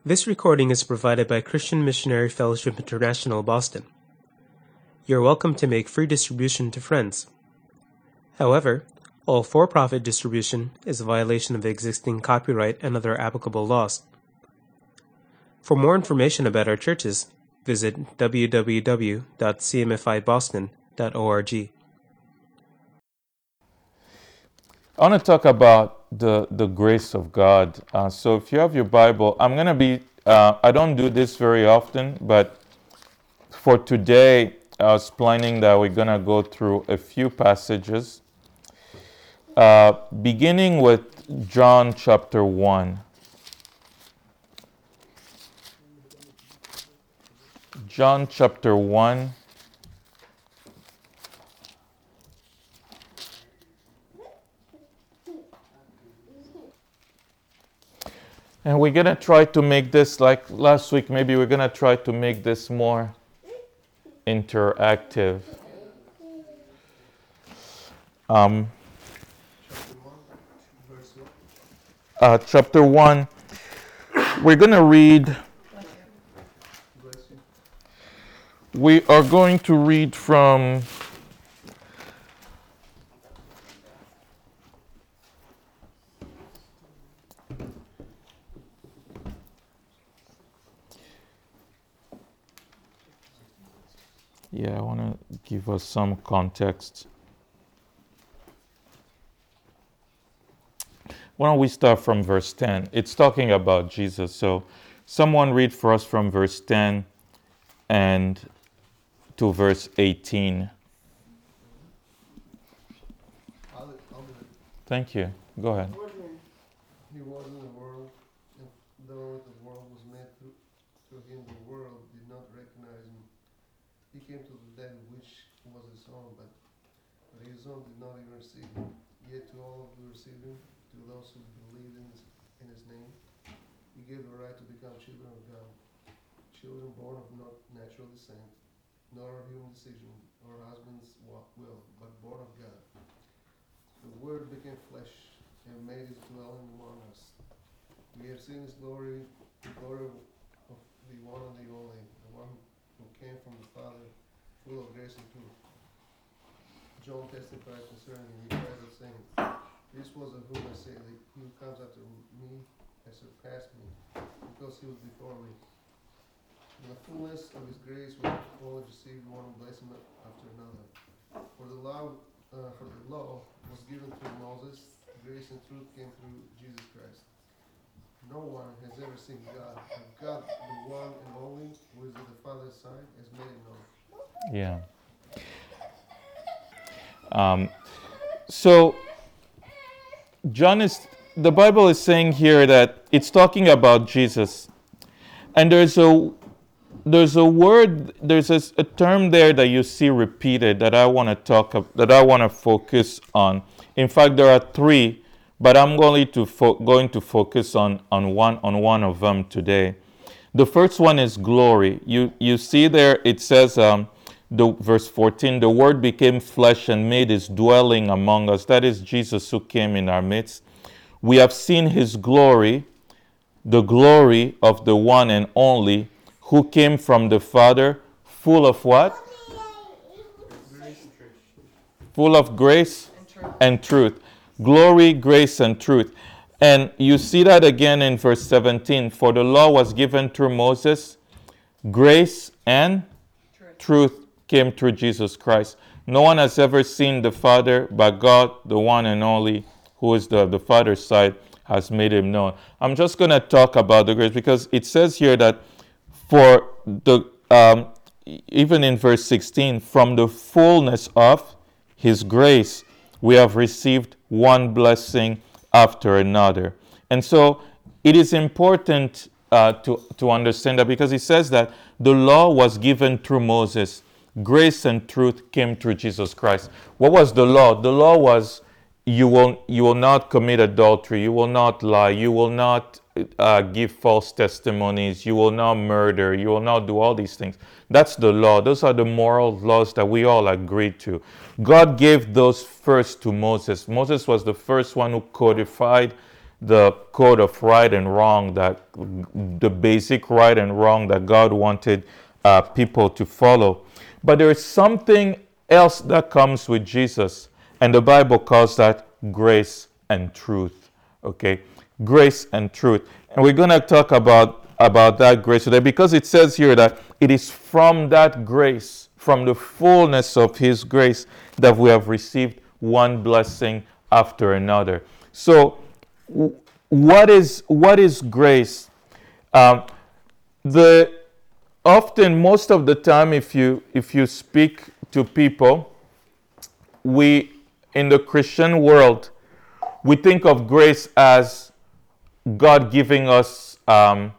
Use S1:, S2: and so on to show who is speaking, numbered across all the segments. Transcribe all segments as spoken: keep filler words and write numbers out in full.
S1: This recording is provided by Christian Missionary Fellowship International, Boston. You are welcome to make free distribution to friends. However, all for-profit distribution is a violation of existing copyright and other applicable laws. For more information about our churches, visit w w w dot c m f i boston dot org.
S2: I want to talk about the, the grace of God. Uh, so if you have your Bible, I'm going to be, uh, I don't do this very often, but for today, I was planning that we're going to go through a few passages, uh, beginning with John chapter one. John chapter one. And we're going to try to make this, like last week, maybe we're going to try to make this more interactive. Um, uh, chapter one, we're going to read, we are going to read from Yeah, I want to give us some context. Why don't we start from verse ten? It's talking about Jesus. So someone read for us from verse ten and to verse eighteen.
S3: I'll, I'll do it.
S2: Thank you. Go ahead.
S3: He was in the world, and though the world was made through, through him, the world did not recognize him. He came to the dead, which was his own, but, but his own did not even receive him. Yet to all who received him, to those who believed in his, in his name, he gave the right to become children of God. Children born of not natural descent, nor of human decision, or husband's wa- will, but born of God. The Word became flesh and made his dwelling among us. We have seen his glory, the glory of the one and the only, the one who came from the Father, full of grace and truth. John testified concerning him, he cried out saying, "This was of whom I say, that he who comes after me has surpassed me, because he was before me." In the fullness of his grace we have all received one blessing after another. For the law, uh, for the law was given through Moses, grace and truth came through Jesus Christ. No one has ever seen God, but God, the one and only, who is at the Father's side, has made it known.
S2: Yeah. Um, so, John is, the Bible is saying here that it's talking about Jesus. And there's a there's a word, there's a, a term there that you see repeated that I want to talk of, that I want to focus on. In fact, there are three, but I'm going to fo- going to focus on, on one on one of them today. The first one is glory. You you see there it says um, the verse fourteen, the Word became flesh and made his dwelling among us. That is Jesus who came in our midst. We have seen his glory, the glory of the one and only who came from the Father, full of what? Full of grace and truth. Glory, grace, and truth. And you see that again in verse seventeen. For the law was given through Moses, grace and truth, truth came through Jesus Christ. No one has ever seen the Father, but God, the one and only, who is the, the Father's side, has made him known. I'm just going to talk about the grace because it says here that for the, um, even in verse sixteen, from the fullness of his grace, we have received one blessing after another. And so it is important uh, to, to understand that because it says that the law was given through Moses. Grace and truth came through Jesus Christ. What was the law? The law was you will, you will not commit adultery, you will not lie, you will not uh, give false testimonies, you will not murder, you will not do all these things. That's the law. Those are the moral laws that we all agreed to. God gave those first to Moses. Moses was the first one who codified the code of right and wrong, that the basic right and wrong that God wanted uh, people to follow. But there is something else that comes with Jesus, and the Bible calls that grace and truth. Okay, grace and truth, and we're going to talk about about that grace today, because it says here that it is from that grace, from the fullness of His grace, that we have received one blessing after another. So, what is what is grace? Um, the often, most of the time, if you if you speak to people, we in the Christian world, we think of grace as God giving us um,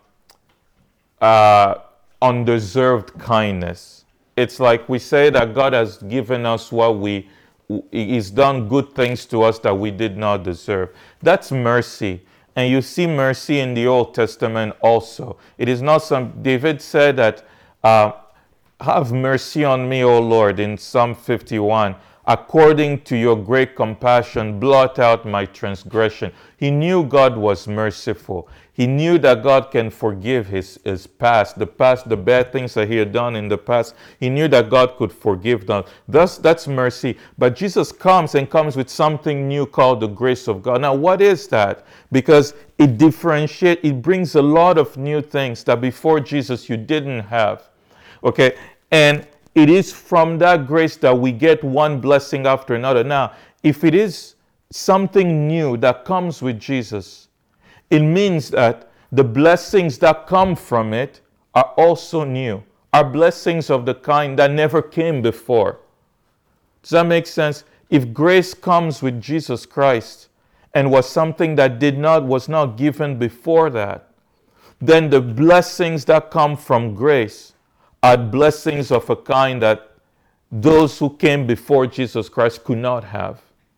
S2: uh, undeserved kindness. It's like we say that God has given us what we, He's done good things to us that we did not deserve. That's mercy. And you see mercy in the Old Testament also. It is not some, David said that, uh, have mercy on me, O Lord, in Psalm fifty-one. According to your great compassion, blot out my transgression. He knew God was merciful. He knew that God can forgive his, his past, the past, the bad things that he had done in the past. He knew that God could forgive them. Thus, that's mercy. But Jesus comes and comes with something new called the grace of God. Now, what is that? Because it differentiates, it brings a lot of new things that before Jesus you didn't have. Okay? And it is from that grace that we get one blessing after another. Now, if it is something new that comes with Jesus, it means that the blessings that come from it are also new, are blessings of the kind that never came before. Does that make sense? If grace comes with Jesus Christ and was something that did not, was not given before that, then the blessings that come from grace are blessings of a kind that those who came before Jesus Christ could not have.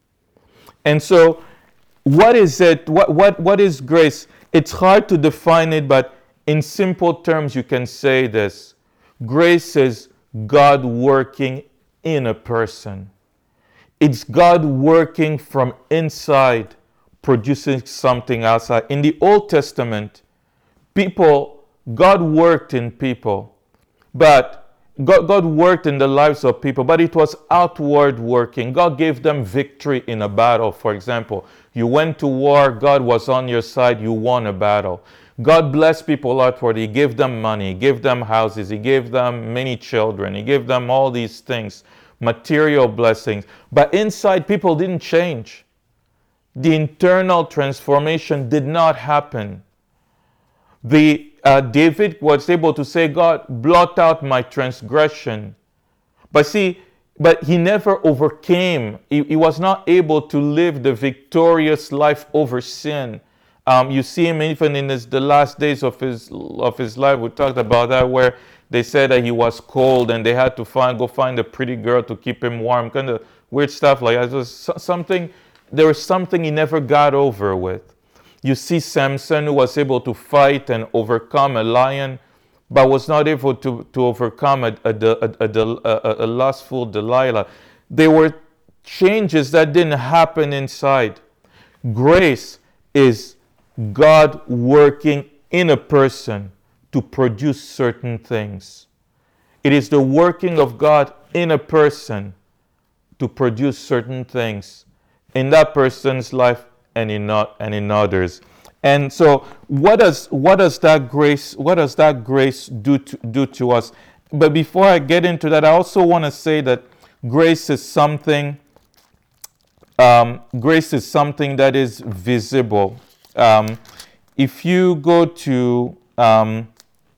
S2: And so, what is it? What, what, what is grace? It's hard to define it, but in simple terms, you can say this. Grace is God working in a person. It's God working from inside, producing something outside. In the Old Testament, people, God worked in people. But God, God worked in the lives of people, but it was outward working. God gave them victory in a battle. For example, you went to war, God was on your side, you won a battle. God blessed people outward. He gave them money, He gave them houses, He gave them many children, He gave them all these things, material blessings. But inside, people didn't change. The internal transformation did not happen. The Uh, David was able to say, God, blot out my transgression. But see, but he never overcame. He, he was not able to live the victorious life over sin. Um, you see him even in his, the last days of his of his life. We talked about that, where they said that he was cold and they had to find go find a pretty girl to keep him warm. Kind of weird stuff like that. It was something. There was something he never got over with. You see Samson, who was able to fight and overcome a lion, but was not able to, to overcome a, a, a, a, a, a lustful Delilah. There were changes that didn't happen inside. Grace is God working in a person to produce certain things. It is the working of God in a person to produce certain things in that person's life and in not and in others. And so what does what does that grace what does that grace do to, do to us? But before I get into that, I also want to say that grace is something um, grace is something that is visible. Um, if you go to um,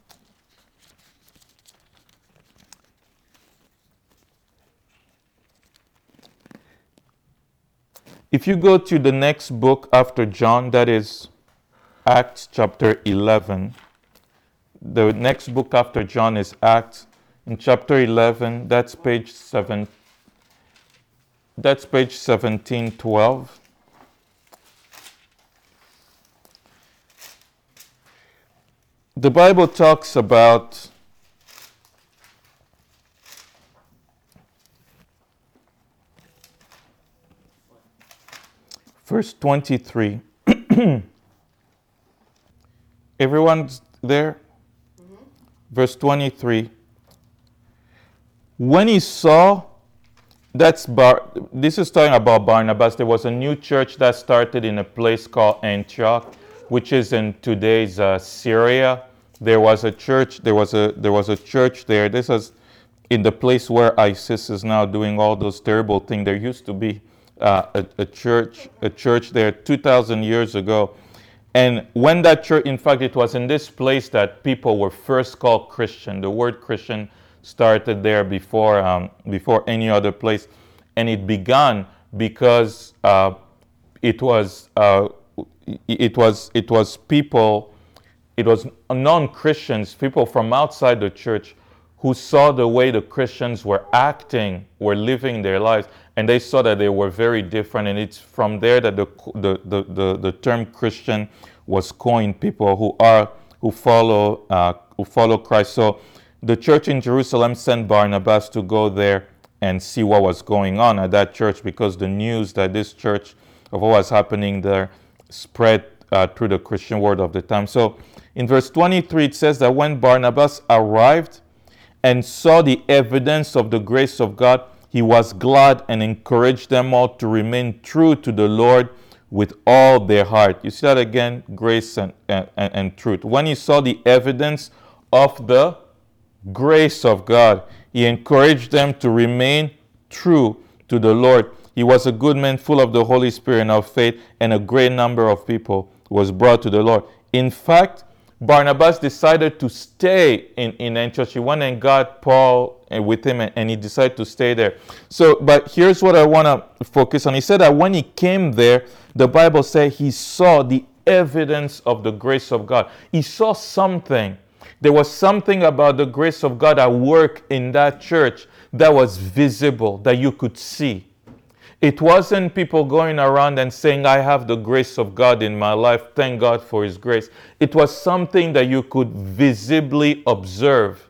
S2: If you go to the next book after John, that is Acts chapter eleven. The next book after John is Acts. In chapter eleven, that's page seven. That's page seventeen twelve. The Bible talks about verse twenty-three. Everyone's there? Verse twenty-three. When he saw, that's Bar, this is talking about Barnabas. There was a new church that started in a place called Antioch, which is in today's uh, Syria. There was a church. There was a there was a church there. This is in the place where ISIS is now doing all those terrible things. There used to be uh, a, a church a church there two thousand years ago. And when that church, in fact, it was in this place that people were first called Christian. The word Christian started there before um, before any other place, and it began because uh, it was uh, it was it was people, it was non-Christians, people from outside the church, who saw the way the Christians were acting, were living their lives, and they saw that they were very different. And it's from there that the the the, the, the term Christian was coined. People who are who follow uh, who follow Christ. So the church in Jerusalem sent Barnabas to go there and see what was going on at that church, because the news that this church of what was happening there spread uh, through the Christian world of the time. So in verse twenty-three, it says that when Barnabas arrived and saw the evidence of the grace of God, he was glad and encouraged them all to remain true to the Lord with all their heart. You see that again, grace and, and, and truth. When he saw the evidence of the grace of God, he encouraged them to remain true to the Lord. He was a good man, full of the Holy Spirit and of faith, and a great number of people was brought to the Lord. In fact, Barnabas decided to stay in, in Antioch. He went and got Paul with him, and, and he decided to stay there. So, but here's what I want to focus on. He said that when he came there, the Bible says he saw the evidence of the grace of God. He saw something. There was something about the grace of God at work in that church that was visible, that you could see. It wasn't people going around and saying, I have the grace of God in my life, thank God for His grace. It was something that you could visibly observe.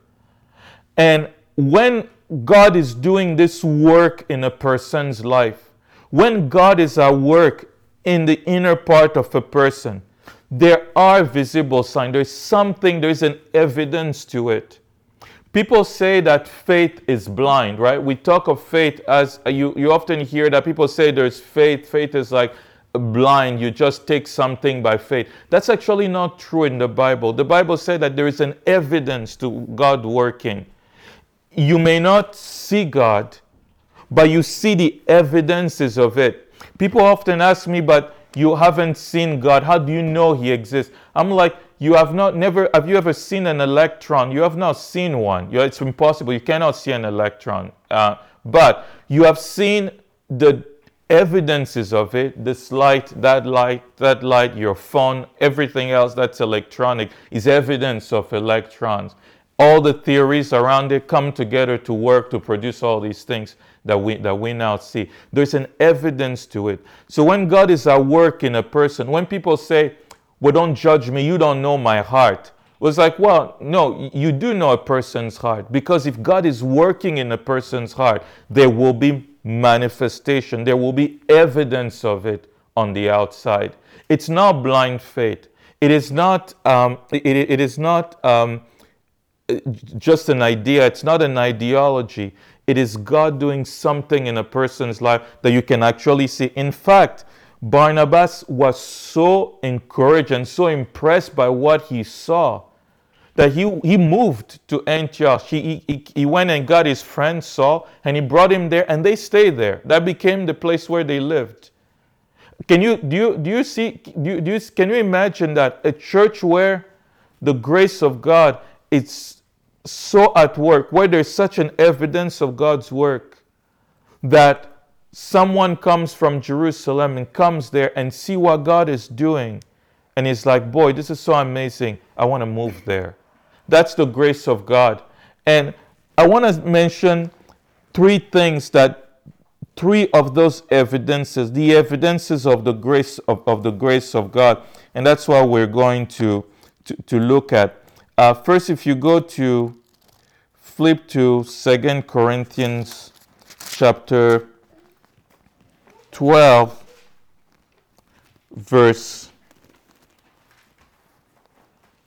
S2: And when God is doing this work in a person's life, when God is at work in the inner part of a person, there are visible signs. There's something, there's an evidence to it. People say that faith is blind, right? We talk of faith as, you, you often hear that people say there's faith. Faith is like blind. You just take something by faith. That's actually not true in the Bible. The Bible says that there is an evidence to God working. You may not see God, but you see the evidences of it. People often ask me, but you haven't seen God. How do you know He exists? I'm like, you have not never have you ever seen an electron? You have not seen one. You, it's impossible. You cannot see an electron. Uh, but you have seen the evidences of it. This light, that light, that light, your phone, everything else that's electronic is evidence of electrons. All the theories around it come together to work to produce all these things that we that we now see. There's an evidence to it. So when God is at work in a person, when people say, well, don't judge me, you don't know my heart. It was like, well, no, you do know a person's heart. Because if God is working in a person's heart, there will be manifestation. There will be evidence of it on the outside. It's not blind faith. It is not, um, it, it is not um, just an idea. It's not an ideology. It is God doing something in a person's life that you can actually see. In fact, Barnabas was so encouraged and so impressed by what he saw that he, he moved to Antioch. He, he, he went and got his friend Saul, and he brought him there, and they stayed there. That became the place where they lived. Can you do you do you see do you, do you, can you imagine that a church where the grace of God is so at work, where there's such an evidence of God's work, that someone comes from Jerusalem and comes there and see what God is doing, and is like, boy, this is so amazing, I want to move there. That's the grace of God. And I want to mention three things that, three of those evidences, the evidences of the grace of, of the grace of God. And that's what we're going to, to, to look at. Uh, first, if you go to, flip to Second Corinthians chapter twelve, verse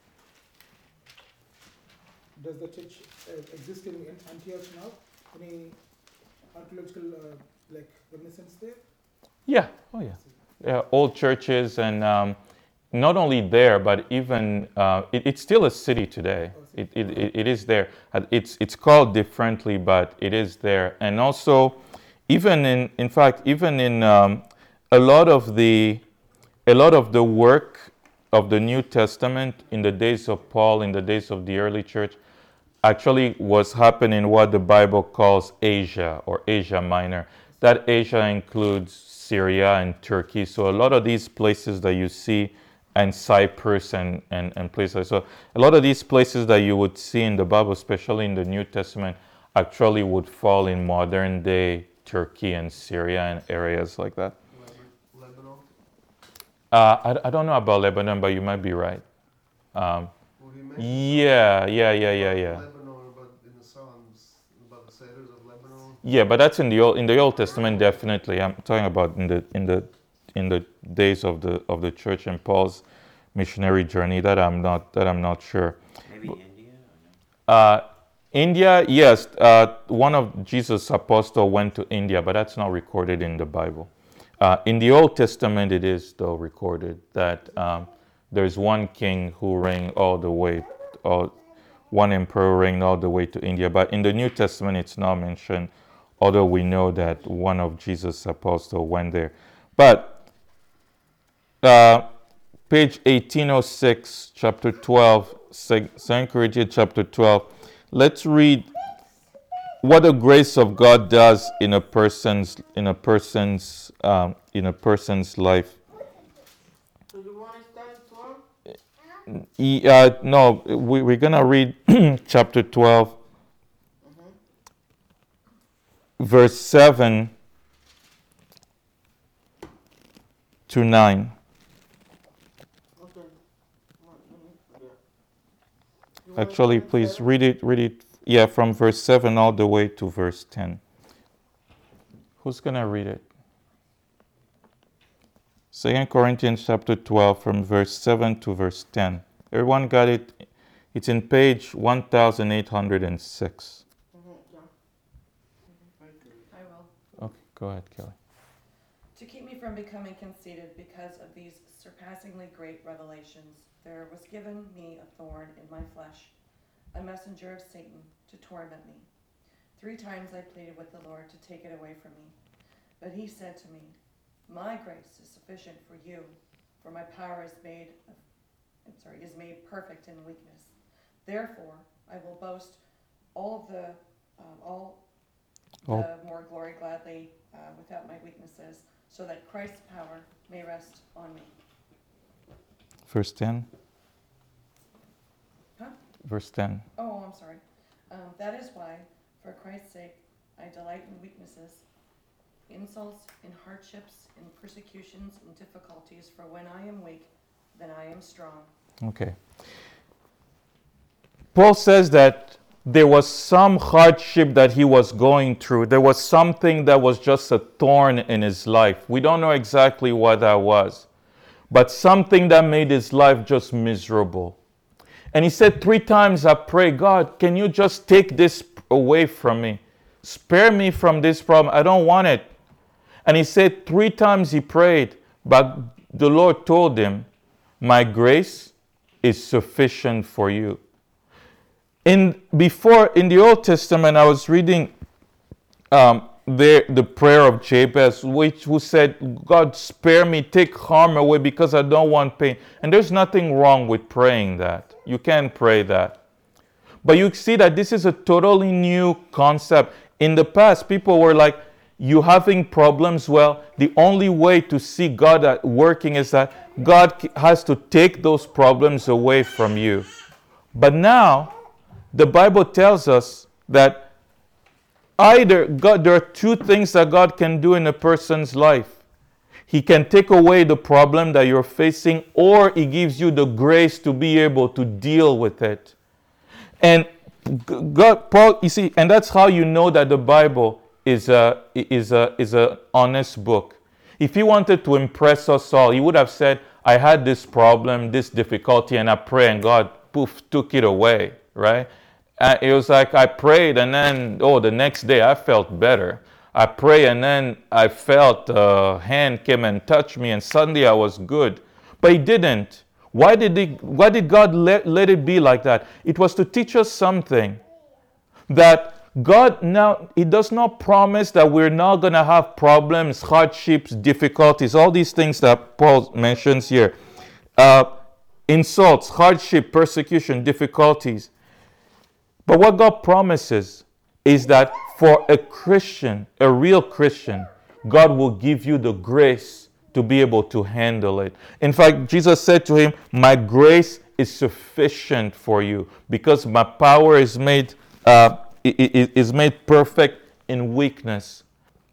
S4: does the church uh, exist in, in Antioch now? Any archaeological uh, like reminiscence there?
S2: Yeah, oh yeah. Yeah, old churches and um, not only there, but even, uh, it, it's still a city today. It, it, it, it is there. Uh, It's, it's called differently, but it is there. And also, even in, in fact, even in um, a lot of the, a lot of the work of the New Testament in the days of Paul, in the days of the early church, actually was happening in what the Bible calls Asia or Asia Minor. That Asia includes Syria and Turkey. So a lot of these places that you see, and Cyprus and, and, and places. So a lot of these places that you would see in the Bible, especially in the New Testament, actually would fall in modern day Turkey and Syria and areas like that.
S3: Lebanon?
S2: Uh, I, I don't know about Lebanon, but you might be right. Um,
S3: Well, he mentioned
S2: yeah, yeah, yeah, yeah, yeah.
S3: Lebanon, but in the Psalms, about the sailors of Lebanon.
S2: Yeah, but that's in the old in the Old Testament, definitely. I'm talking about in the in the in the days of the of the church and Paul's missionary journey. That I'm not that I'm not sure.
S5: Maybe India? Or no?
S2: Uh, India, yes. Uh, one of Jesus' apostles went to India, but that's not recorded in the Bible. Uh, in the Old Testament, it is though recorded that um, there's one king who reigned all the way, all, one emperor reigned all the way to India. But in the New Testament, it's not mentioned, although we know that one of Jesus' apostles went there. But uh, page eighteen oh six, chapter twelve, Second Corinthians chapter twelve. Let's read what the grace of God does in a person's in a person's um, in a person's life.
S6: So you want to start at twelve?
S2: E- uh, no, we, we're gonna read chapter twelve, verse seven to nine.
S6: Okay. Well, let me forget. You wanna
S2: Actually,
S6: start at
S2: please
S6: seven?
S2: read it. Read it. Yeah, from verse seven all the way to verse ten. Who's gonna read it? Second Corinthians chapter twelve, from verse seven to verse ten. Everyone got it? It's in page one thousand eight hundred six.
S6: Mhm, yeah.
S7: I will.
S2: Okay, go ahead, Kelly.
S7: To keep me from becoming conceited because of these surpassingly great revelations, there was given me a thorn in my flesh, a messenger of Satan to torment me. Three times I pleaded with the Lord to take it away from me. But he said to me, my grace is sufficient for you, for my power is made, of, I'm sorry, is made perfect in weakness. Therefore, I will boast all of the, um, all
S2: Oh.
S7: the more glory gladly uh, without my weaknesses, so that Christ's power may rest on me.
S2: Verse ten.
S7: Huh?
S2: Verse ten.
S7: Oh, I'm sorry. Um, that is why, for Christ's sake, I delight in weaknesses, insults, in hardships, in persecutions, in difficulties, for when I am weak, then I am strong.
S2: Okay. Paul says that there was some hardship that he was going through. There was something that was just a thorn in his life. We don't know exactly what that was, but something that made his life just miserable. And he said, three times I pray, God, can you just take this away from me? Spare me from this problem. I don't want it. And he said three times he prayed, but the Lord told him, my grace is sufficient for you. In before in the Old Testament, I was reading um, the the prayer of Jabez, which who said, "God, spare me, take harm away, because I don't want pain." And there's nothing wrong with praying that. You can pray that, but you see that this is a totally new concept. In the past, people were like, "You having problems? Well, the only way to see God at working is that God has to take those problems away from you." But now, the Bible tells us that either God, there are two things that God can do in a person's life. He can take away the problem that you're facing, or He gives you the grace to be able to deal with it. And God, Paul, you see, and that's how you know that the Bible is a is a is a honest book. If He wanted to impress us all, He would have said, "I had this problem, this difficulty, and I pray, and God, poof, took it away." Right? Uh, it was like I prayed, and then, oh, the next day I felt better. I prayed, and then I felt a hand came and touched me, and suddenly I was good. But he didn't. Why did he, why did God let, let it be like that? It was to teach us something. That God now, He does not promise that we're not going to have problems, hardships, difficulties, all these things that Paul mentions here. Uh, insults, hardship, persecution, difficulties. But what God promises is that for a Christian, a real Christian, God will give you the grace to be able to handle it. In fact, Jesus said to him, my grace is sufficient for you because my power is made uh, is made perfect in weakness.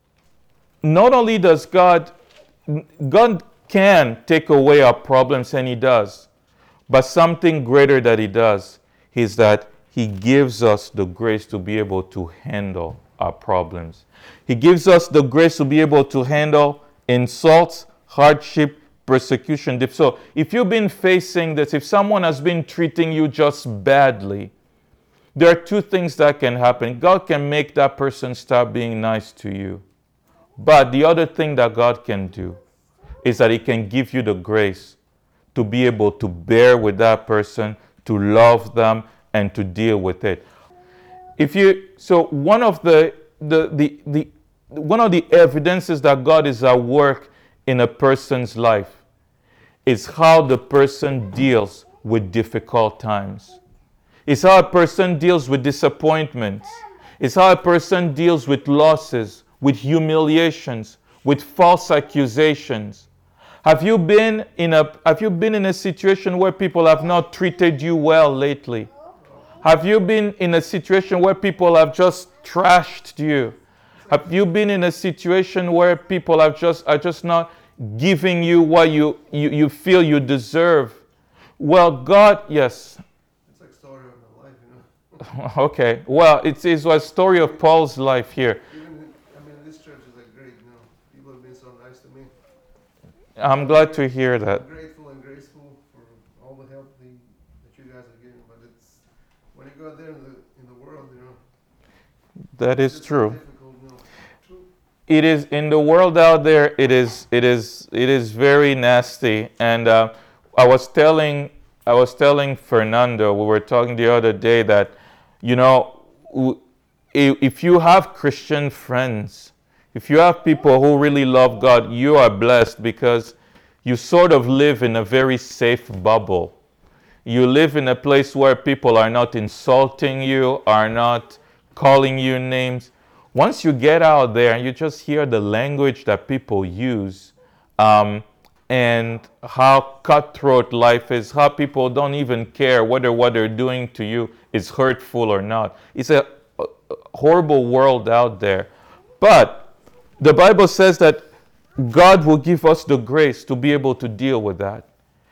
S2: Not only does God, God can take away our problems, and He does, but something greater that He does is that He gives us the grace to be able to handle our problems. He gives us the grace to be able to handle insults, hardship, persecution. So if you've been facing this, if someone has been treating you just badly, there are two things that can happen. God can make that person start being nice to you. But the other thing that God can do is that He can give you the grace to be able to bear with that person, to love them, and to deal with it. If you so one of the the the, the one of the evidences that God is at work in a person's life is how the person deals with difficult times. It's how a person deals with disappointments. It's how a person deals with losses, with humiliations, with false accusations. Have you been in a have you been in a situation where people have not treated you well lately? Have you been in a situation where people have just trashed you? Have you been in a situation where people have just are just not giving you what you, you, you feel you deserve? Well, God, yes.
S3: It's like story of my life, you know.
S2: Okay. Well, it's, it's a story of Paul's life here.
S3: Even in, I mean, this church is like great, you know. People have been so nice to me.
S2: I'm glad to hear that.
S3: I'm grateful and graceful for all the help the, that you guys are giving, but it's when you go out there in the in the world, you know.
S2: That is
S3: it's
S2: true.
S3: difficult, you know. True.
S2: It is in the world out there. It is. It is. It is very nasty. And uh, I was telling. I was telling Fernando. We were talking the other day that, you know, if you have Christian friends, if you have people who really love God, you are blessed because you sort of live in a very safe bubble. You live in a place where people are not insulting you, are not calling you names. Once you get out there and you just hear the language that people use, um, and how cutthroat life is, how people don't even care whether what they're doing to you is hurtful or not. It's a, a horrible world out there. But the Bible says that God will give us the grace to be able to deal with that.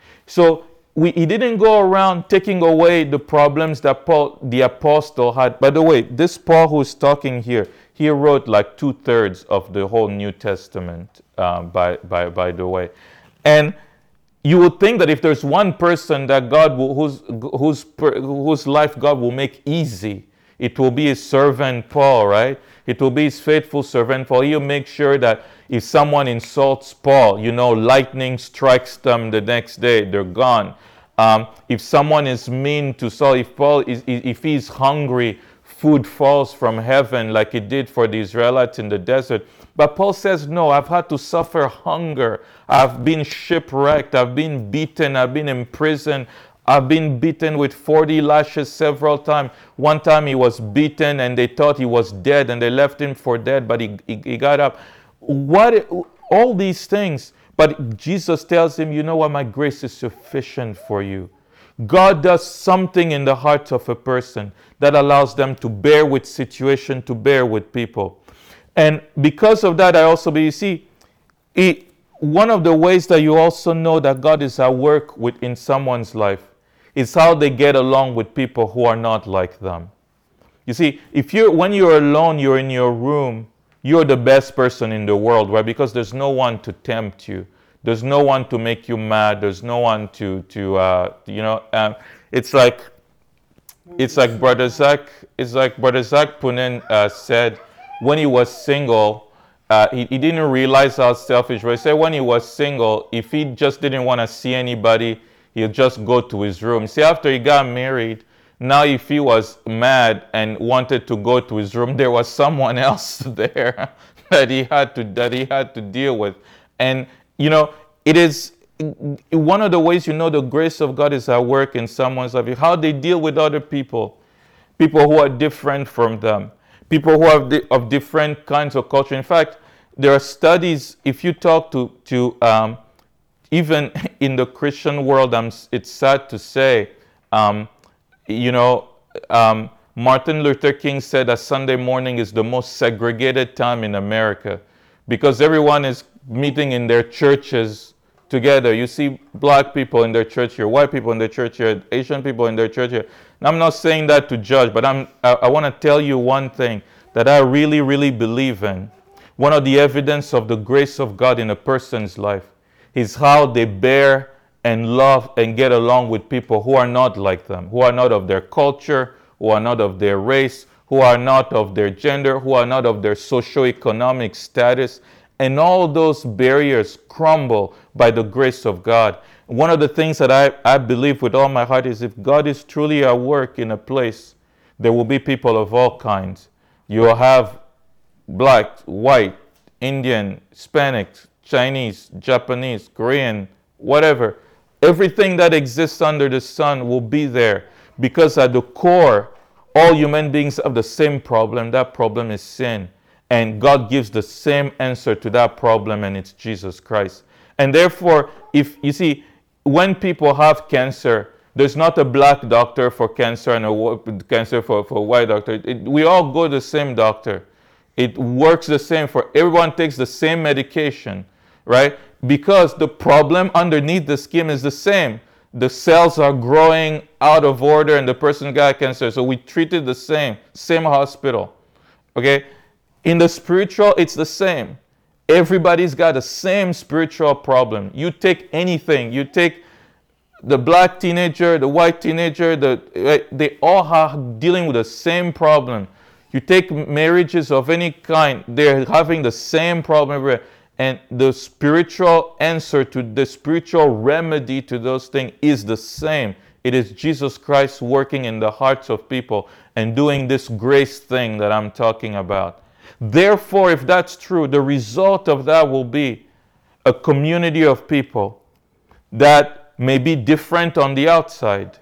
S2: So we, he didn't go around taking away the problems that Paul, the apostle, had. By the way, this Paul who's talking here, he wrote like two-thirds of the whole New Testament, um, by, by, by the way. And you would think that if there's one person that God will, whose, whose, whose life God will make easy, it will be his servant Paul, right? It will be his faithful servant Paul. He'll make sure that if someone insults Paul, you know, lightning strikes them the next day, they're gone. Um, if someone is mean to Saul, if Paul is, if he's hungry, food falls from heaven like it did for the Israelites in the desert. But Paul says, no, I've had to suffer hunger. I've been shipwrecked. I've been beaten. I've been imprisoned. I've been beaten with forty lashes several times. One time he was beaten and they thought he was dead and they left him for dead, but he, he, he got up. What, all these things. But Jesus tells him, you know what, my grace is sufficient for you. God does something in the heart of a person that allows them to bear with situation, to bear with people. And because of that, I also, but you see, it, one of the ways that you also know that God is at work with in someone's life is how they get along with people who are not like them. You see, if you're when you're alone, you're in your room, you're the best person in the world, right? Because there's no one to tempt you. There's no one to make you mad. There's no one to, to uh, you know, um, it's like, it's like Brother Zach, it's like Brother Zach Punen uh, said, when he was single, uh, he, he didn't realize how selfish. But he said when he was single, if he just didn't want to see anybody, he'd just go to his room. See, after he got married, now if he was mad and wanted to go to his room, there was someone else there that he had to that he had to deal with. And you know, it is one of the ways you know the grace of God is at work in someone's life, how they deal with other people, people who are different from them, people who are di- of different kinds of culture. In fact, there are studies, if you talk to, to um, even in the Christian world, um, it's sad to say, um, you know, um, Martin Luther King said that Sunday morning is the most segregated time in America because everyone is meeting in their churches together. You see black people in their church here, white people in their church here, Asian people in their church here. And I'm not saying that to judge, but I'm, I, I want to tell you one thing that I really, really believe in. One of the evidence of the grace of God in a person's life is how they bear and love and get along with people who are not like them, who are not of their culture, who are not of their race, who are not of their gender, who are not of their socioeconomic status. And all those barriers crumble by the grace of God. One of the things that I, I believe with all my heart is if God is truly at work in a place, there will be people of all kinds. You will have black, white, Indian, Hispanic, Chinese, Japanese, Korean, whatever. Everything that exists under the sun will be there because at the core, all human beings have the same problem. That problem is sin. And God gives the same answer to that problem, and it's Jesus Christ. And therefore, if you see, when people have cancer, there's not a black doctor for cancer and a cancer for, for a white doctor. It, we all go to the same doctor. It works the same for everyone, takes the same medication, right? Because the problem underneath the skin is the same. The cells are growing out of order and the person got cancer. So we treat it the same, same hospital, okay? In the spiritual, it's the same. Everybody's got the same spiritual problem. You take anything, you take the black teenager, the white teenager, the, they all are dealing with the same problem. You take marriages of any kind, they're having the same problem everywhere. And the spiritual answer to the spiritual remedy to those things is the same. It is Jesus Christ working in the hearts of people and doing this grace thing that I'm talking about. Therefore, if that's true, the result of that will be a community of people that may be different on the outside,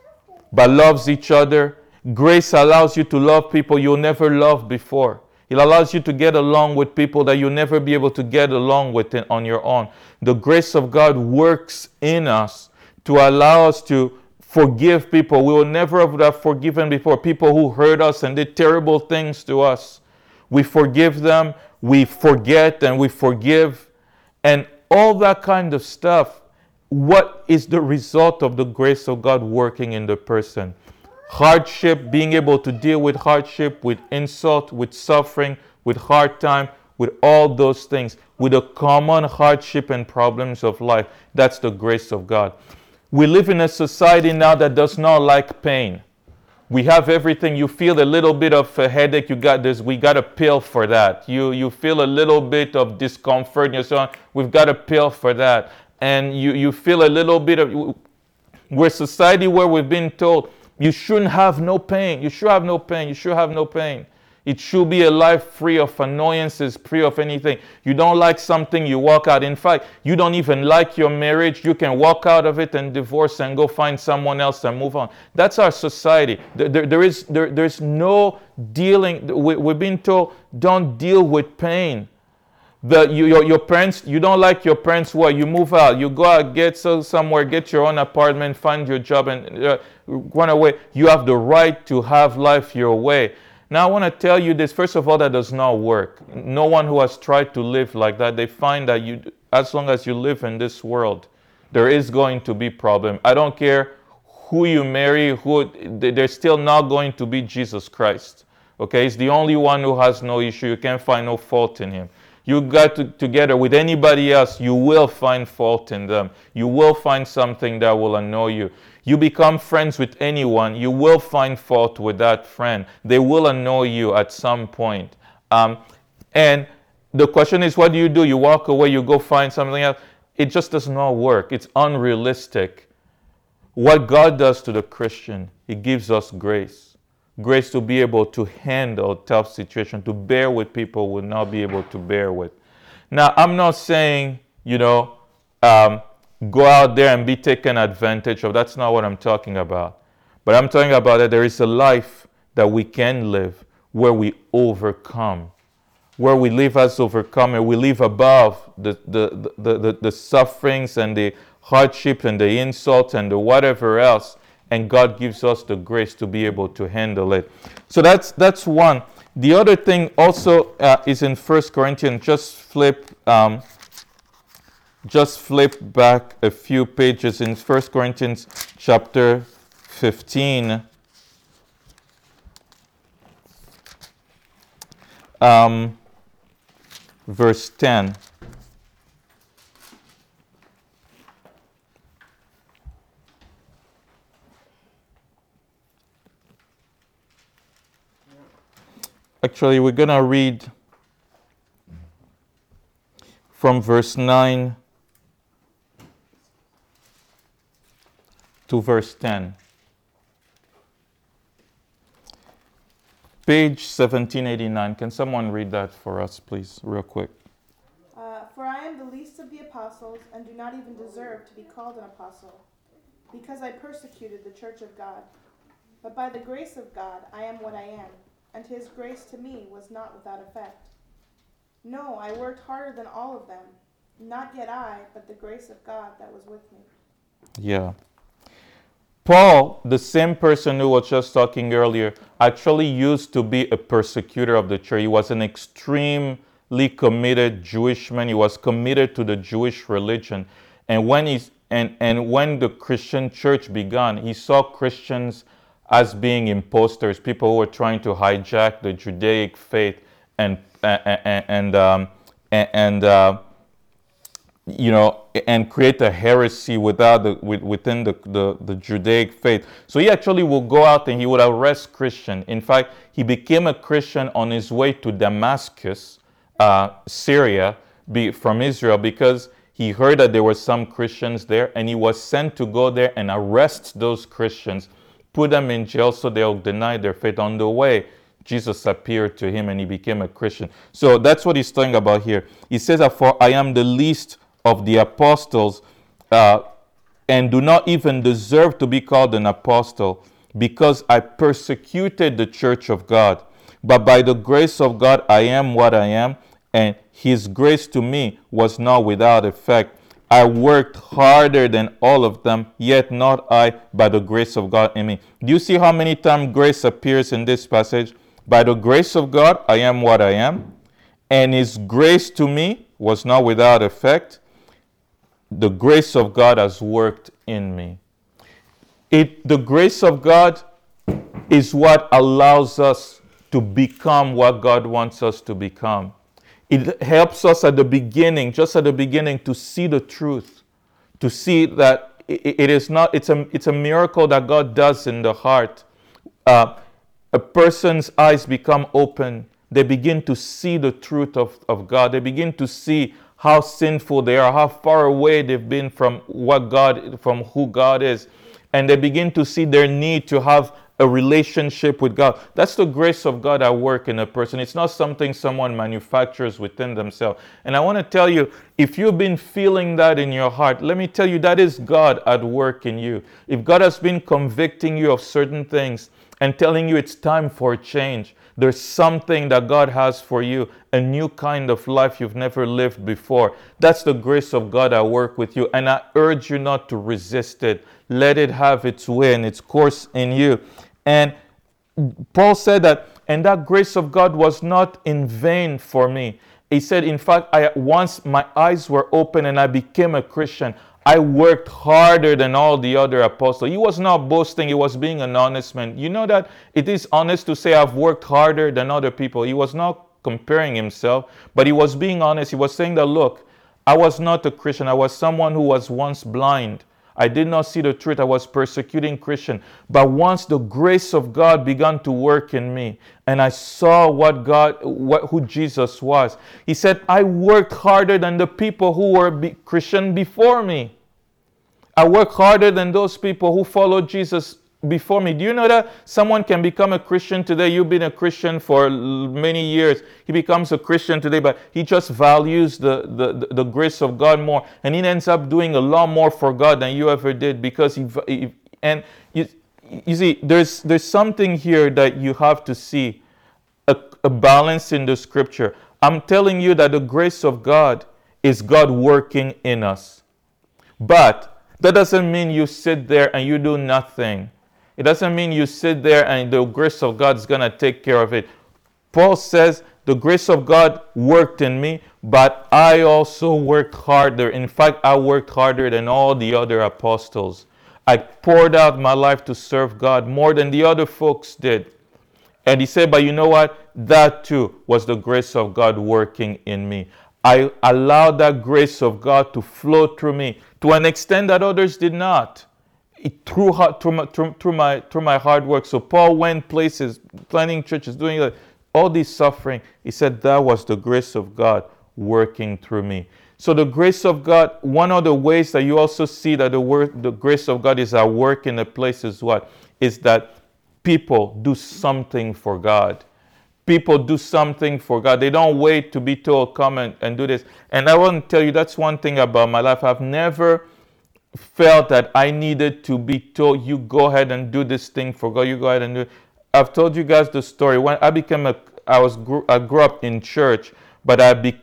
S2: but loves each other. Grace allows you to love people you'll never loved before. It allows you to get along with people that you'll never be able to get along with on your own. The grace of God works in us to allow us to forgive people we will never have forgiven before, people who hurt us and did terrible things to us. We forgive them, we forget and we forgive, and all that kind of stuff. What is the result of the grace of God working in the person? Hardship, being able to deal with hardship, with insult, with suffering, with hard time, with all those things, with the common hardship and problems of life. That's the grace of God. We live in a society now that does not like pain. We have everything. You feel a little bit of a headache, you got this, we got a pill for that. You you feel a little bit of discomfort and so on, we've got a pill for that. And you, you feel a little bit of, we're a society where we've been told, you shouldn't have no pain. You should have no pain. You should have no pain. It should be a life free of annoyances, free of anything. You don't like something, you walk out. In fact, you don't even like your marriage. You can walk out of it and divorce and go find someone else and move on. That's our society. There, there, there is, there, there's no dealing. We, we've been told, don't deal with pain. The, you, your, your parents, you don't like your parents, what? You move out. You go out, get so, somewhere, get your own apartment, find your job, and uh, run away. You have the right to have life your way. Now, I want to tell you this. First of all, that does not work. No one who has tried to live like that, they find that you, as long as you live in this world, there is going to be problem. I don't care who you marry, who, there's still not going to be Jesus Christ. Okay? He's the only one who has no issue. You can't find no fault in him. You got to, together with anybody else, you will find fault in them. You will find something that will annoy you. You become friends with anyone, you will find fault with that friend. They will annoy you at some point. Um, and the question is, what do you do? You walk away, you go find something else. It just does not work. It's unrealistic. What God does to the Christian, He gives us grace. Grace to be able to handle tough situations, to bear with people we will not be able to bear with. Now, I'm not saying, you know, um, go out there and be taken advantage of. That's not what I'm talking about. But I'm talking about that there is a life that we can live where we overcome, where we live as overcomer. We live above the, the, the, the, the sufferings and the hardship and the insults and the whatever else. And God gives us the grace to be able to handle it. So that's that's one. The other thing also uh, is in First Corinthians. Just flip, um, just flip back a few pages in First Corinthians chapter fifteen. Um, verse ten. Actually, we're going to read from verse nine to verse ten. Page seventeen eighty-nine. Can someone read that for us, please, real quick?
S8: Uh, For I am the least of the apostles, and do not even deserve to be called an apostle, because I persecuted the church of God. But by the grace of God I am what I am, and His grace to me was not without effect. No, I worked harder than all of them, not yet I, but the grace of God that was with me.
S2: Yeah. Paul, the same person who was just talking earlier, actually used to be a persecutor of the church. He was an extremely committed Jewish man. He was committed to the Jewish religion. And when he's and, and when the Christian church began, he saw Christians as being imposters, people who were trying to hijack the Judaic faith and and and um, and uh, you know and create a heresy without the within the, the the Judaic faith. So he actually will go out and he would arrest Christians. In fact, he became a Christian on his way to Damascus, uh, Syria, be, from Israel, because he heard that there were some Christians there, and he was sent to go there and arrest those Christians, put them in jail so they'll deny their faith. On the way, Jesus appeared to him and he became a Christian. So that's what he's talking about here. He says, for I am the least of the apostles uh, and do not even deserve to be called an apostle, because I persecuted the church of God. But by the grace of God, I am what I am, and His grace to me was not without effect. I worked harder than all of them, yet not I, by the grace of God in me. Do you see how many times grace appears in this passage? By the grace of God, I am what I am, and His grace to me was not without effect. The grace of God has worked in me. It, the grace of God is what allows us to become what God wants us to become. It helps us at the beginning, just at the beginning, to see the truth, to see that it is not, it's a, it's a miracle that God does in the heart. Uh, a person's eyes become open. They begin to see the truth of, of God. They begin to see how sinful they are, how far away they've been from what God, from who God is. And they begin to see their need to have a relationship with God. That's the grace of God at work in a person. It's not something someone manufactures within themselves. And I want to tell you, if you've been feeling that in your heart, let me tell you, that is God at work in you. If God has been convicting you of certain things and telling you it's time for a change, there's something that God has for you, a new kind of life you've never lived before. That's the grace of God at work with you. And I urge you not to resist it. Let it have its way and its course in you. And Paul said that, and that grace of God was not in vain for me. He said, in fact, I once my eyes were open and I became a Christian. I worked harder than all the other apostles. He was not boasting. He was being an honest man. You know that it is honest to say I've worked harder than other people. He was not comparing himself, but he was being honest. He was saying that, look, I was not a Christian. I was someone who was once blind. I did not see the truth. I was persecuting Christians. But once the grace of God began to work in me, and I saw what God, what, who Jesus was, he said, I worked harder than the people who were be- Christian before me. I worked harder than those people who followed Jesus before me. Do you know that someone can become a Christian today? You've been a Christian for many years. He becomes a Christian today, but he just values the, the, the grace of God more. And he ends up doing a lot more for God than you ever did because he, he and you, you see, there's, there's something here that you have to see, a, a balance in the scripture. I'm telling you that the grace of God is God working in us. But that doesn't mean you sit there and you do nothing. It doesn't mean you sit there and the grace of God is going to take care of it. Paul says, the grace of God worked in me, but I also worked harder. In fact, I worked harder than all the other apostles. I poured out my life to serve God more than the other folks did. And he said, but you know what? That too was the grace of God working in me. I allowed that grace of God to flow through me to an extent that others did not. It, through, through, my, through, through, my, through my hard work. So Paul went places, planning churches, doing like, all this suffering. He said that was the grace of God working through me. So the grace of God, one of the ways that you also see that the, word, the grace of God is at work in a place is what? Is that people do something for God. People do something for God. They don't wait to be told, come and, and do this. And I want to tell you, that's one thing about my life. I've never felt that I needed to be told, you go ahead and do this thing for God. You go ahead and do it. I've told you guys the story. When I became a, I was I grew up in church, but I be,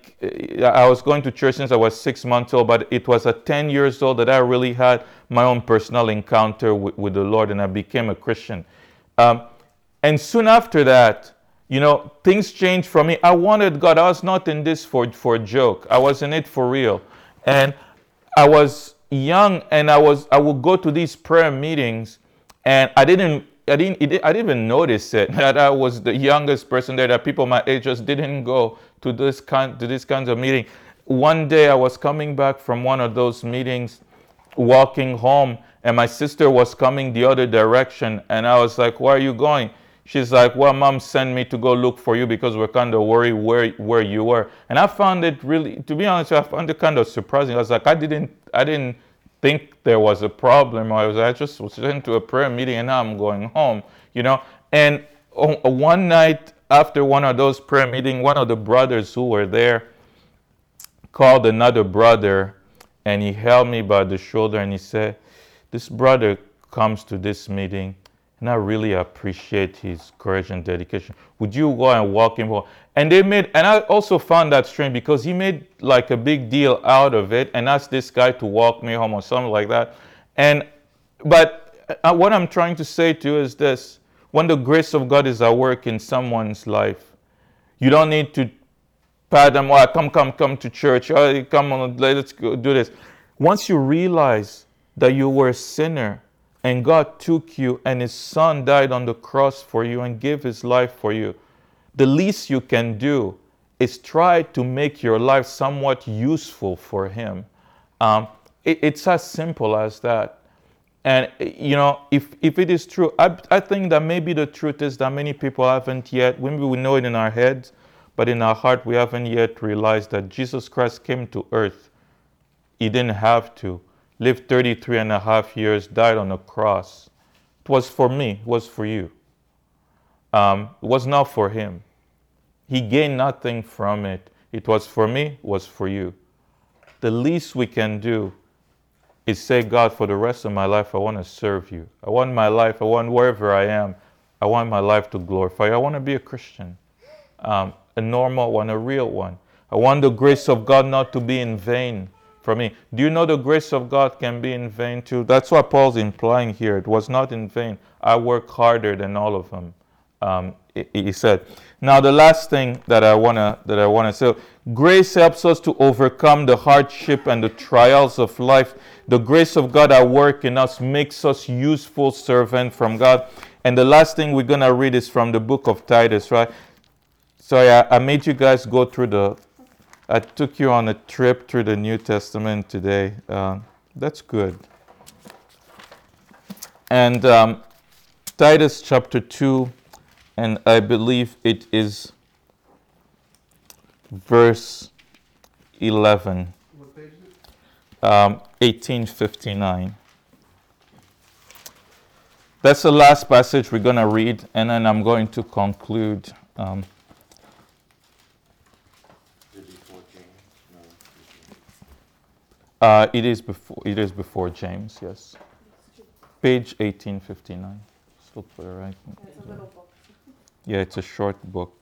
S2: I was going to church since I was six months old. But it was at ten years old that I really had my own personal encounter with, with the Lord, and I became a Christian. Um, and soon after that, you know, things changed for me. I wanted God. I was not in this for for a joke. I was in it for real, and I was young, and I was I would go to these prayer meetings, and I didn't I didn't I didn't even notice it that I was the youngest person there. That people my age just didn't go to this kind to this kinds of meeting. One day I was coming back from one of those meetings, walking home, and my sister was coming the other direction, and I was like, "Where are you going?" She's like, well, Mom sent me to go look for you because we're kind of worried where where you were. And I found it really, to be honest, I found it kind of surprising. I was like, I didn't I didn't think there was a problem. I was I just was sent to a prayer meeting and now I'm going home, you know. And one night after one of those prayer meetings, one of the brothers who were there called another brother, and he held me by the shoulder and he said, this brother comes to this meeting, and I really appreciate his courage and dedication. Would you go and walk him home? And they made, and I also found that strange because he made like a big deal out of it and asked this guy to walk me home or something like that. And, but what I'm trying to say to you is this: when the grace of God is at work in someone's life, you don't need to pat them, oh, come, come, come to church, oh, come on, let's go do this. Once you realize that you were a sinner, and God took you and his son died on the cross for you and gave his life for you, the least you can do is try to make your life somewhat useful for him. Um, it, it's as simple as that. And, you know, if, if it is true, I, I think that maybe the truth is that many people haven't yet, maybe we know it in our heads, but in our heart we haven't yet realized that Jesus Christ came to earth. He didn't have to. Lived thirty-three and a half years, died on a cross. It was for me, it was for you. Um, it was not for him. He gained nothing from it. It was for me, it was for you. The least we can do is say, God, for the rest of my life, I want to serve you. I want my life, I want wherever I am, I want my life to glorify you. I want to be a Christian, um, a normal one, a real one. I want the grace of God not to be in vain for me. Do you know the grace of God can be in vain too? That's what Paul's implying here. It was not in vain. I work harder than all of them. Um, he said. Now the last thing that I wanna that I wanna say, grace helps us to overcome the hardship and the trials of life. The grace of God at work in us makes us useful servant from God. And the last thing we're gonna read is from the book of Titus, right? Sorry, I, I made you guys go through the. I took you on a trip through the New Testament today. Uh, that's good. And um, Titus chapter two, and I believe it is verse eleven,
S3: What page is it?
S2: um, eighteen fifty-nine. That's the last passage we're going to read, and then I'm going to conclude. Um,
S5: Is it before James? No.
S2: uh, it is before. It is before James. Yes, page eighteen fifty-nine. Just look for the right.
S8: It's a little book.
S2: Yeah, it's a short book.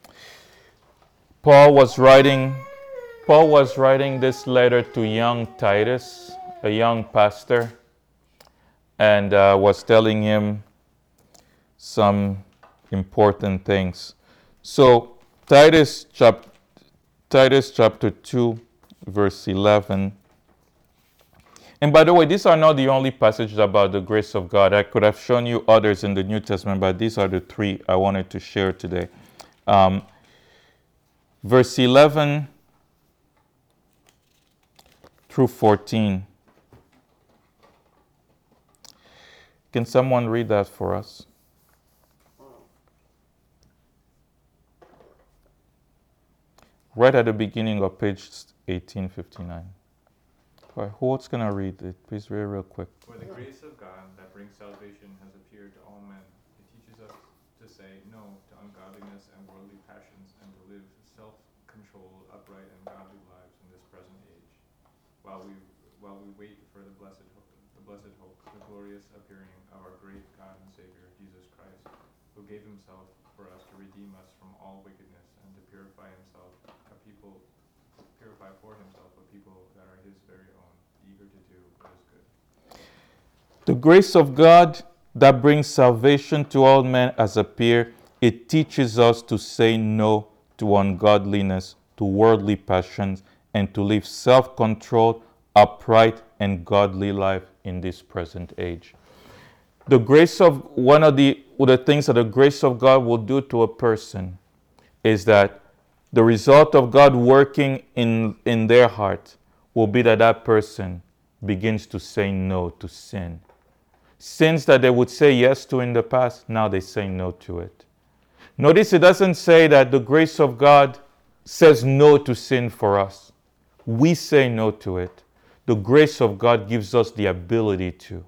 S2: Paul was writing. Paul was writing this letter to young Titus, a young pastor, and uh, was telling him some important things. So Titus, chap- Titus chapter two, verse eleven. And by the way, these are not the only passages about the grace of God. I could have shown you others in the New Testament, but these are the three I wanted to share today. Um, verse eleven through fourteen. Can someone read that for us? Right at the beginning of page eighteen fifty-nine. All right, who's going to read it? Please read real quick.
S9: For the grace of God that brings salvation has appeared to all men. It teaches us to say no to ungodliness and worldly passions, and to live self-controlled, upright, and godly lives in this present age, while we while we wait for the blessed hope, the blessed hope, the glorious appearing of our great God and Savior Jesus Christ, who gave Himself for us to redeem us from all wickedness and to purify Himself a people, purify for Himself a people that are His very own, eager to do what is good.
S2: The grace of God that brings salvation to all men has appeared. It teaches us to say no to ungodliness, to worldly passions, and to live self-controlled, upright, and godly life in this present age. The grace of one of the, one of the things that the grace of God will do to a person is that the result of God working in, in their heart will be that that person begins to say no to sin. Sins that they would say yes to in the past, now they say no to it. Notice it doesn't say that the grace of God says no to sin for us. We say no to it. The grace of God gives us the ability to.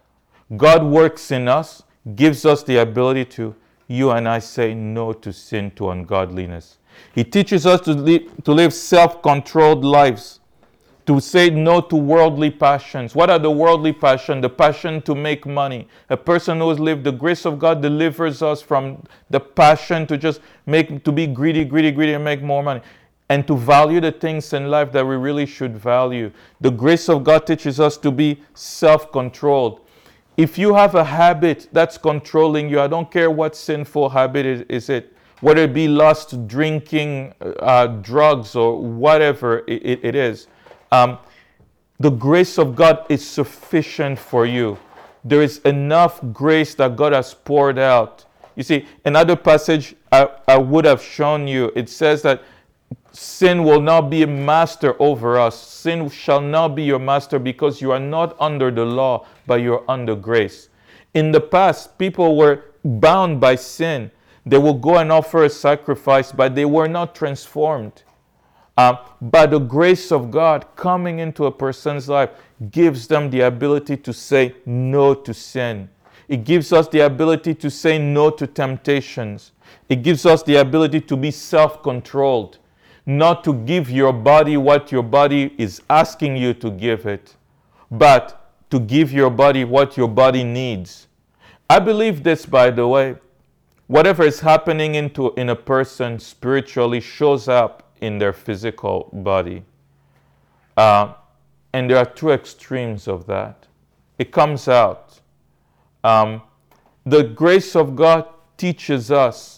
S2: God works in us, gives us the ability to. You and I say no to sin, to ungodliness. He teaches us to live, to live self-controlled lives, to say no to worldly passions. What are the worldly passions? The passion to make money. A person who has lived, the grace of God delivers us from the passion to just make, to be greedy, greedy, greedy, and make more money. And to value the things in life that we really should value. The grace of God teaches us to be self-controlled. If you have a habit that's controlling you, I don't care what sinful habit is, is it, whether it be lust, drinking, uh, drugs, or whatever it, it is, um, the grace of God is sufficient for you. There is enough grace that God has poured out. You see, another passage I, I would have shown you, it says that sin will not be a master over us. Sin shall not be your master because you are not under the law, but you are under grace. In the past, people were bound by sin. They will go and offer a sacrifice, but they were not transformed. Uh, but the grace of God coming into a person's life gives them the ability to say no to sin. It gives us the ability to say no to temptations. It gives us the ability to be self-controlled. Not to give your body what your body is asking you to give it, but to give your body what your body needs. I believe this, by the way. Whatever is happening into, in a person spiritually shows up in their physical body. Uh, and there are two extremes of that. It comes out. Um, the grace of God teaches us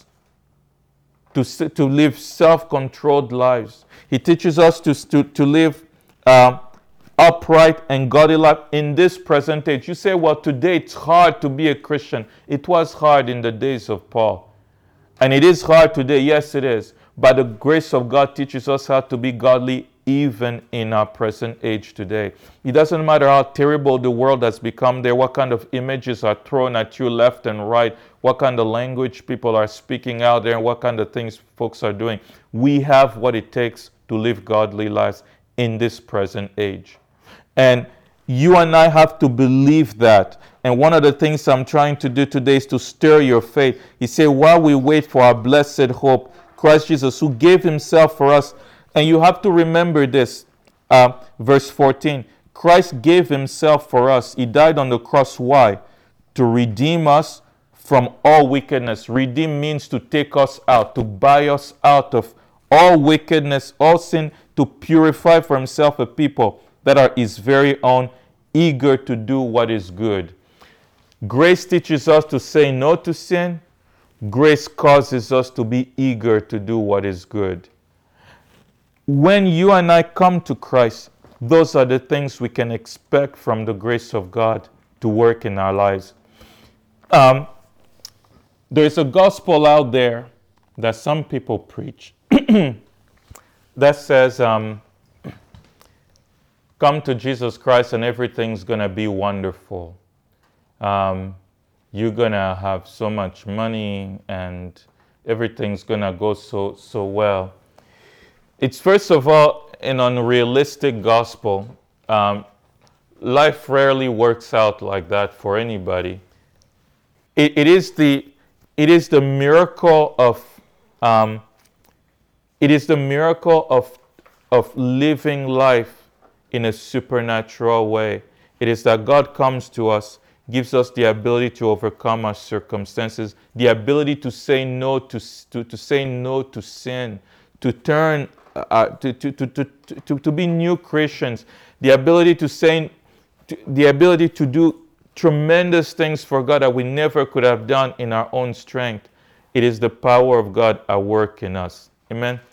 S2: To, to live self-controlled lives. He teaches us to, to, to live uh, upright and godly life in this present age. You say, well, today it's hard to be a Christian. It was hard in the days of Paul. And it is hard today. Yes, it is. But the grace of God teaches us how to be godly even in our present age today. It doesn't matter how terrible the world has become there, what kind of images are thrown at you left and right, what kind of language people are speaking out there, and what kind of things folks are doing. We have what it takes to live godly lives in this present age. And you and I have to believe that. And one of the things I'm trying to do today is to stir your faith. He said, while we wait for our blessed hope, Christ Jesus, who gave himself for us. And you have to remember this, uh, verse fourteen. Christ gave himself for us. He died on the cross. Why? To redeem us from all wickedness. Redeem means to take us out, to buy us out of all wickedness, all sin, to purify for himself a people that are his very own, eager to do what is good. Grace teaches us to say no to sin. Grace causes us to be eager to do what is good. When you and I come to Christ, those are the things we can expect from the grace of God to work in our lives. Um, there's a gospel out there that some people preach that says, um, come to Jesus Christ and everything's going to be wonderful. Um, you're going to have so much money and everything's going to go so, so well. It's first of all an unrealistic gospel. Um, life rarely works out like that for anybody. It, it is the it is the miracle of um, it is the miracle of of living life in a supernatural way. It is that God comes to us, gives us the ability to overcome our circumstances, the ability to say no to to, to say no to sin, to turn. Uh, to, to, to, to, to, to be new Christians, the ability to say, to, the ability to do tremendous things for God that we never could have done in our own strength. It is the power of God at work in us. Amen.